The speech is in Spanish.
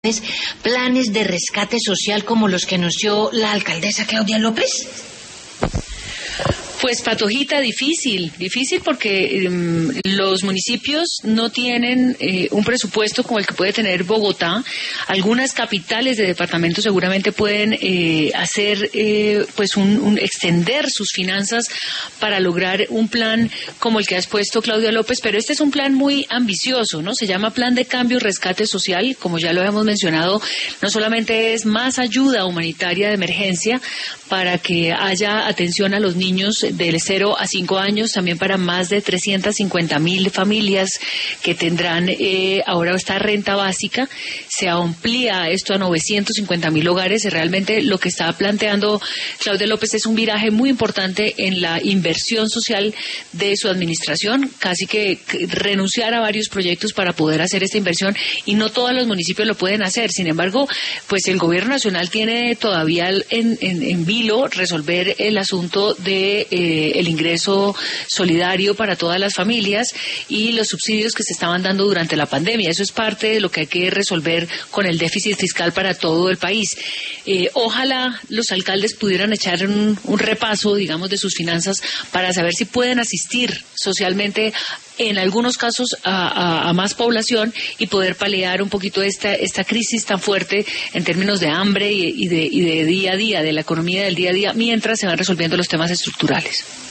planes de rescate social como los que anunció la alcaldesa Claudia López? Pues, Patojita, difícil porque los municipios no tienen un presupuesto como el que puede tener Bogotá. Algunas capitales de departamento seguramente pueden hacer extender sus finanzas para lograr un plan como el que ha expuesto Claudia López, pero este es un plan muy ambicioso, ¿no? Se llama Plan de Cambio y Rescate Social, como ya lo habíamos mencionado. No solamente es más ayuda humanitaria de emergencia para que haya atención a los niños de 0 a 5 años, también para más de 350.000 familias que tendrán ahora esta renta básica. Se amplía esto a 950.000 hogares. Realmente lo que está planteando Claudia López es un viraje muy importante en la inversión social de su administración, casi que renunciar a varios proyectos para poder hacer esta inversión, y no todos los municipios lo pueden hacer. Sin embargo, pues el gobierno nacional tiene todavía en vilo resolver el asunto de el ingreso solidario para todas las familias y los subsidios que se estaban dando durante la pandemia. Eso es parte de lo que hay que resolver con el déficit fiscal para todo el país. Ojalá los alcaldes pudieran echar un repaso, digamos, de sus finanzas para saber si pueden asistir socialmente en algunos casos a más población y poder paliar un poquito esta crisis tan fuerte en términos de hambre y de día a día, de la economía del día a día, mientras se van resolviendo los temas estructurales.